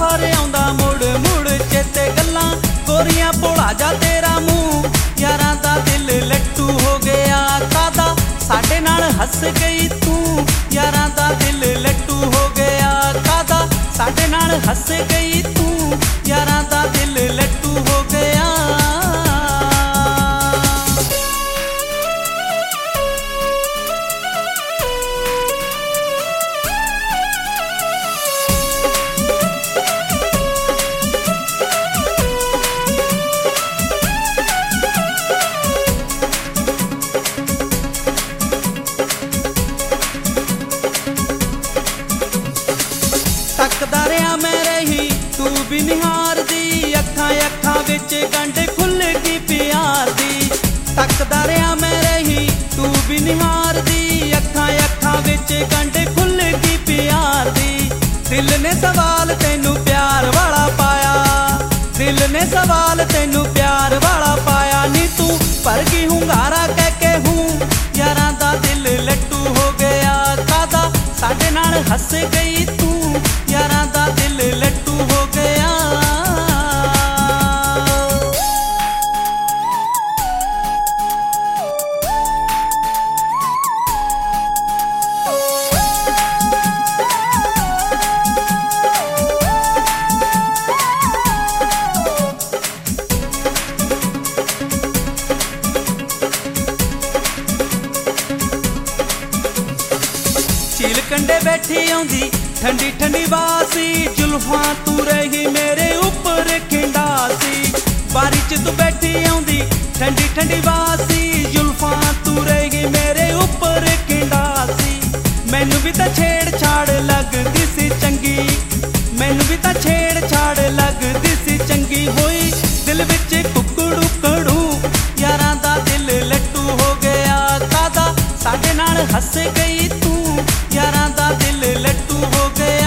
वार आउंदा मुड़ मुड़ चेते गल्लां गोरियां भोला जा तेरा मूंह यारां दा दिल लट्टू हो गया कादा साडे नाल हस गई तू यारां दा दिल लट्टू हो गया कादा साडे नाल हस गई तू यारां दा दिल लट्टू हो गया। तकदा रहा मैं रही तू भी निहार दी अखां अखां विच गंढ खुल गई प्यार दी। तकदा रहा मैं रही तू भी निहार दी अखां अखां विच गंढ खुल गई प्यार दी। दिल ने सवाल तैनू प्यार वाला पाया दिल ने सवाल तैनू प्यार वाला पाया नी तू भर गई हुंगारा कह के हूँ यारां दा दिल लट्टू हो गया कादा साडे नाल हस गई तू यारां दा दिल लट्टू हो गया। झील कंडे बैठी आउंदी ठंडी ठंडी बासी जुल्फां तू रही मेरे ऊपर खिंडासी बारी च तू बैठी आउंदी ठंडी ठंडी बासी जुल्फां तू रही मेरे ऊपर खिंडासी। मैनू भी तां छेड़छाड़ लगदी सी चंगी मैनू भी तां छेड़छाड़ लगदी सी चंगी होई दिल विच कुकड़ू कड़ू यारां दा दिल लट्टू हो गया कादा साडे नाल हस गई तू यारां दा दिल लट्टू हो गया।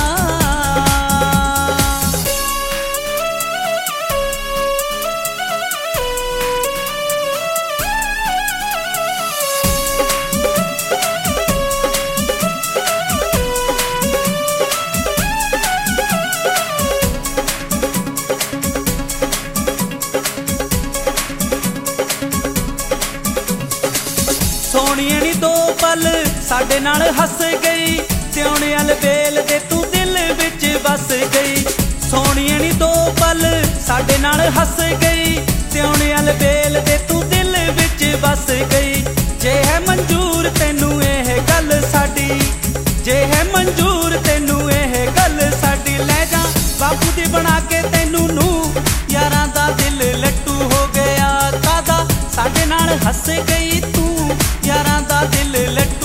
सोनिए नी दो पल साडे नाल हस गई सियाने अल बेल दे तू दिल विच बस गई। सोनिए नी दो पल साडे नाल हस गई सियाने अल बेल दे तू दिल विच बस गई। जे है मंजूर तैनू एह गल साडी जे है मंजूर तैनू एह गल साडी लै जा बापू दी बना के तैनू नू यारां दा दिल लट्टू हो गया कादा साडे नाल हस गई तू यारां दा दिल लट्टू